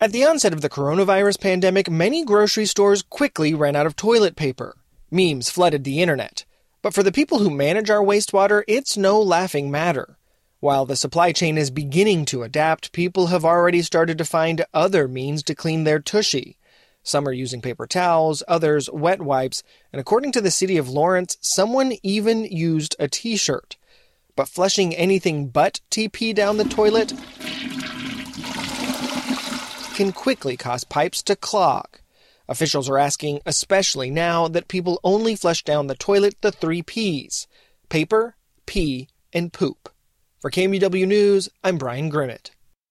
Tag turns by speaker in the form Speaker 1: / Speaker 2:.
Speaker 1: At the onset of the coronavirus pandemic, many grocery stores quickly ran out of toilet paper. Memes flooded the internet. But for the people who manage our wastewater, it's no laughing matter. While the supply chain is beginning to adapt, people have already started to find other means to clean their tushy. Some are using paper towels, others wet wipes, and according to the city of Lawrence, someone even used a t-shirt. But flushing anything but TP down the toilet can quickly cause pipes to clog. Officials are asking, especially now, that people only flush down the toilet the 3 Ps: paper, pee, and poop. For KMUW News, I'm Brian Grimmett.